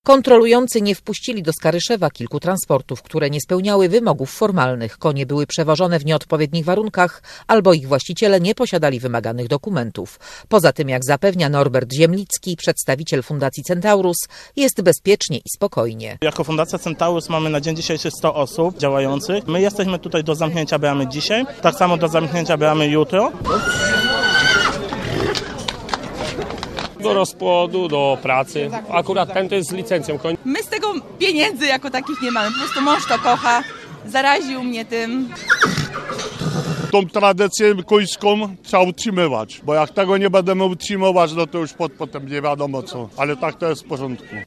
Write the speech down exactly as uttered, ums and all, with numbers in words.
Kontrolujący nie wpuścili do Skaryszewa kilku transportów, które nie spełniały wymogów formalnych. Konie były przewożone w nieodpowiednich warunkach albo ich właściciele nie posiadali wymaganych dokumentów. Poza tym, jak zapewnia Norbert Ziemlicki, przedstawiciel Fundacji Centaurus, jest bezpiecznie i spokojnie. Jako Fundacja Centaurus mamy na dzień dzisiejszy sto osób działających. My jesteśmy tutaj do zamknięcia bramy dzisiaj, tak samo do zamknięcia bramy jutro. Do rozpłodu, do pracy. Akurat ten to jest z licencją koni. My z tego pieniędzy jako takich nie mamy. Po prostu mąż to kocha. Zaraził mnie tym. Tą tradycję końską trzeba utrzymywać, bo jak tego nie będziemy utrzymywać, no to już potem nie wiadomo co. Ale tak to jest w porządku.